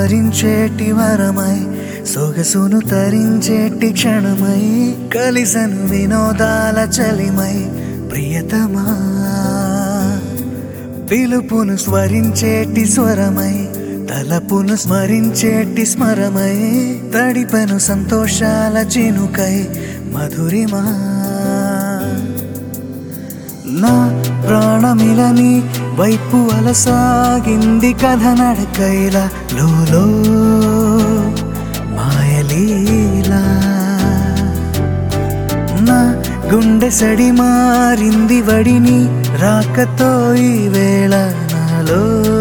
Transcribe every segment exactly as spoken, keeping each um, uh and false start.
వరించేటి వరమై సొగసును తరించేటి క్షణమై కలిసను వినోదాల చలిమై ప్రియతమా పిలుపును స్వరించేటి స్వరమై తలపును స్మరించేటి స్మరమై తడిపెను సంతోషాల చినుకై మధురిమా నా ప్రాణమిలని వైపు అలసాగింది కథ నడకైలా లోలో మాయలీలా నా గుండె సడి మారింది వడిని రాకతో ఈ వేళ నాలో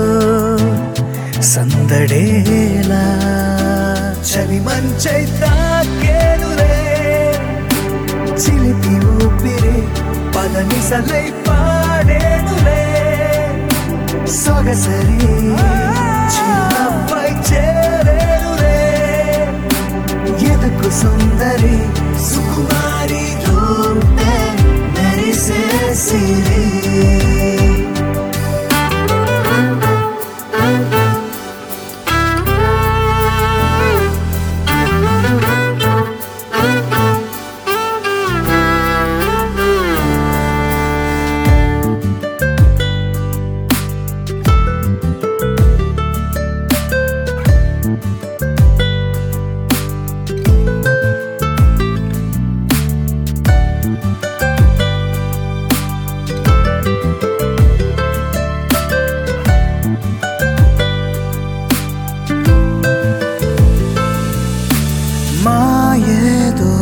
సందడేలా చలి మంచై తాకేనులే చిలిపి ఊపిరి పదనిసలై పాడేనులే సొగసరి చిన్నపై చేరేనులే ఎదుకు సుందరి సుకుమారి రూపే మెరిసే సిరి మాయేదో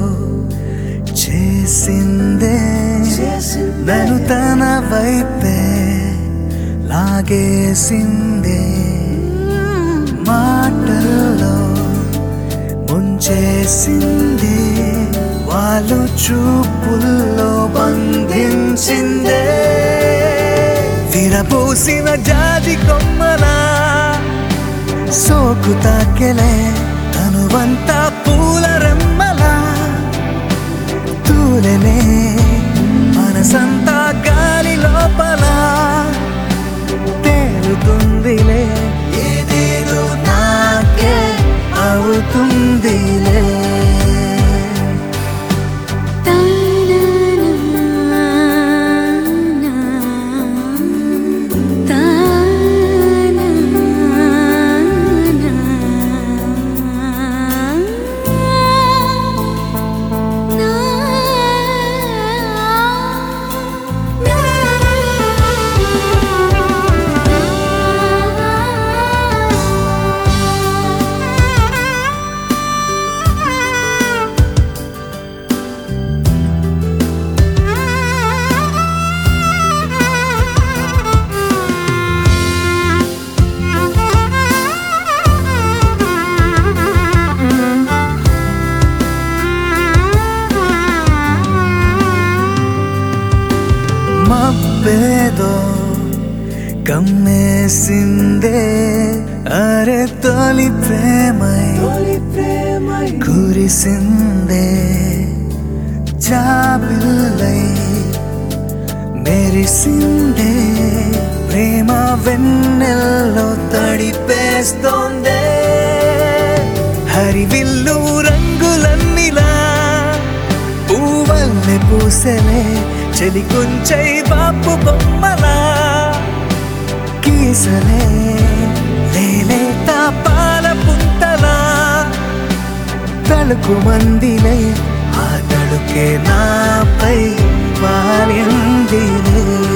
చేసిందే నన్ను తన వైపే లాగేసిందే మాటల్లో ముంచేసిందే వాళ్ళు చూపుల్లో బంధించిందే విరబూసిన జాతి కొమ్మలా సోకు తాకెలే తనువంతా పూల రెమ్మలా తూలనే మనసంతా గాలి లోపల తేలుతుందిలే ఏదేదో నాకే అవుతుందిలే మబ్బేదో కమ్మేసిందే అరే తొలి ప్రేమై కురిసిందే జాబిల్లై మెరిసిందే ప్రేమ వెన్నెల్లో తడిపేస్తోందే హరివిల్లు రంగులన్నిలా పూవల్లె పూసెలే చలి కొంచై బాపు బొమ్మలా కీసలే లేలేత పాల పుంతలా తలుకు మందిలే ఆ తడుకే నాపై వాలిందిలే